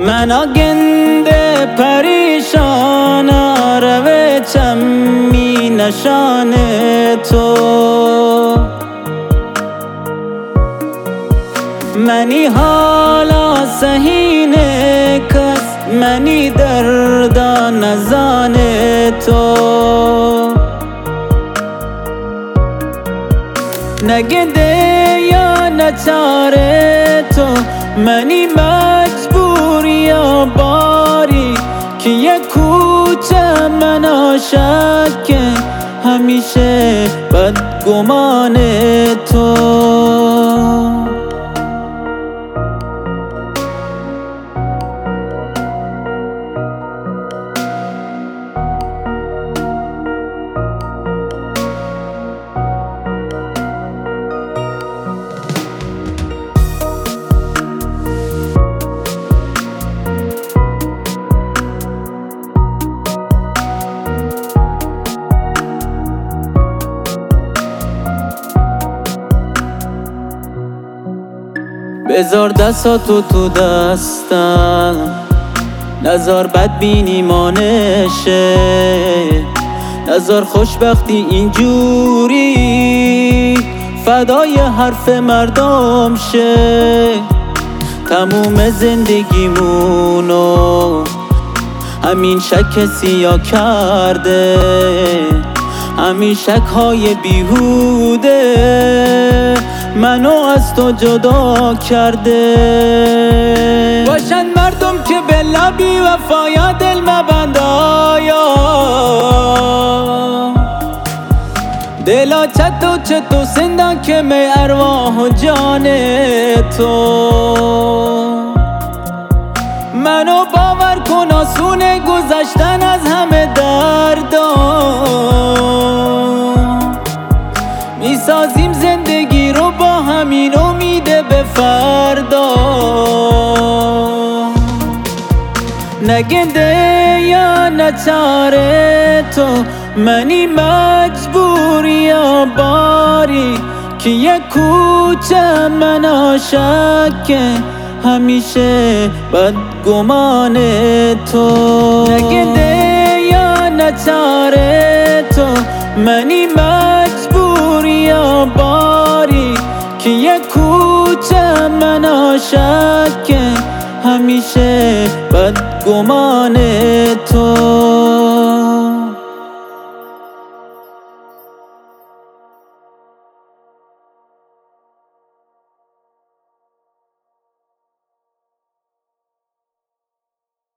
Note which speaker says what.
Speaker 1: من آگنده پریشان روه چمی نشان تو منی حالا سهین کس منی دردا نزان تو نگنده یا نچاره تو منی مجبور یا باری که یک کوچه من عاشق همیشه بدگمان تو بذار دستاتو تو دستم نذار بدبینی مانشه نذار خوشبختی اینجوری فدای حرف مردم شه تموم زندگیمونو همین شک سیاه کرده همین شک های بیهوده منو از تو جدا کرده باشن مردم که به لبی وفایا دل مبندایا دلا چطو سندن که می ارواح و جان تو منو باور کن آسونه گذشتن از همه دردا میسازیم زندگی رو با همین امید به فردا نگنده یا نچاره تو منی مجبور یا باری که یک کوچه من عاشق همیشه بدگمان تو نگنده یا نچاره تو منی مجبور یا باری که یک کوچه من عاشق همیشه بدگمان تو